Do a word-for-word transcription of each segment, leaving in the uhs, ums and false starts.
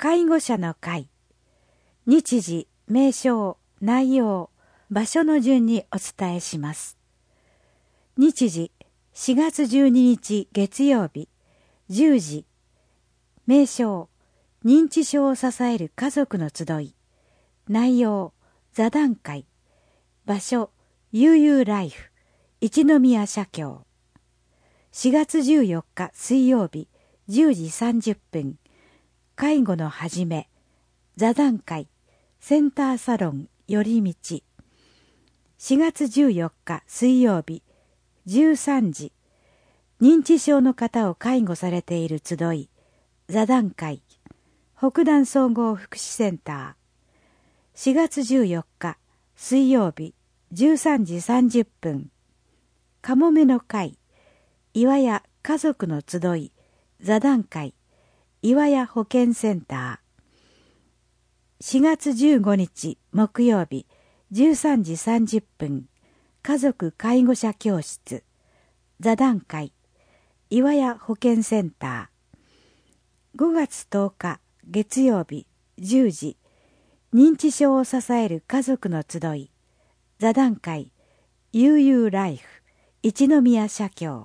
介護者の会。日時、名称、内容、場所の順にお伝えします。日時、しがつじゅうににち月曜日、じゅうじ。名称、認知症を支える家族の集い。内容、座談会。場所、悠々ライフ、一宮社協。しがつじゅうよっか水曜日、じゅうじさんじゅっぷん。介護のはじめ。座談会、センターサロン、寄り道。しがつじゅうよっか水曜日、じゅうさんじ。認知症の方を介護されている集い。座談会、北南総合福祉センター。しがつじゅうよっか水曜日、じゅうさんじさんじゅっぷん。かもめの会、岩屋家族の集い。座談会、岩屋保健センター。しがつじゅうごにち木曜日、じゅうさんじさんじゅっぷん。家族介護者教室。座談会、岩屋保健センター。ごがつとおか月曜日、じゅうじ。認知症を支える家族の集い。座談会、悠々ライフ、一宮社協。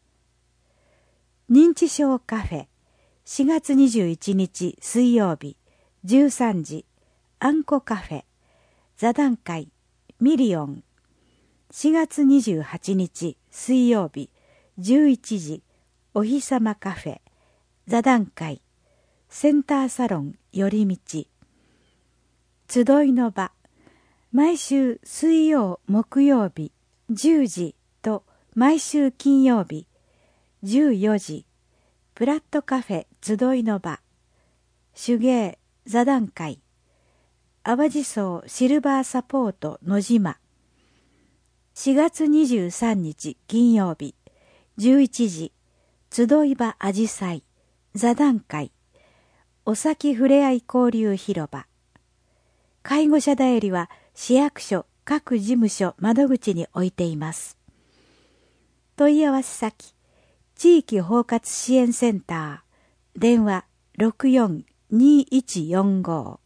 認知症カフェ。しがつにじゅういちにち水曜日、じゅうさんじ。あんこカフェ。座談会、ミリオン。しがつにじゅうはちにち水曜日、じゅういちじ。お日さまカフェ。座談会、センターサロン、寄り道。集いの場。毎週水曜木曜日、じゅうじと毎週金曜日、じゅうよじ。プラットカフェ集いの場。手芸、座談会。淡路荘シルバーサポート野島。しがつにじゅうさんにち金曜日、じゅういちじ。集い場あじさい。座談会。おさきふれあい交流広場。介護者だよりは市役所各事務所窓口に置いています。問い合わせ先、地域包括支援センター。電話 ろくよんにーいちよんご。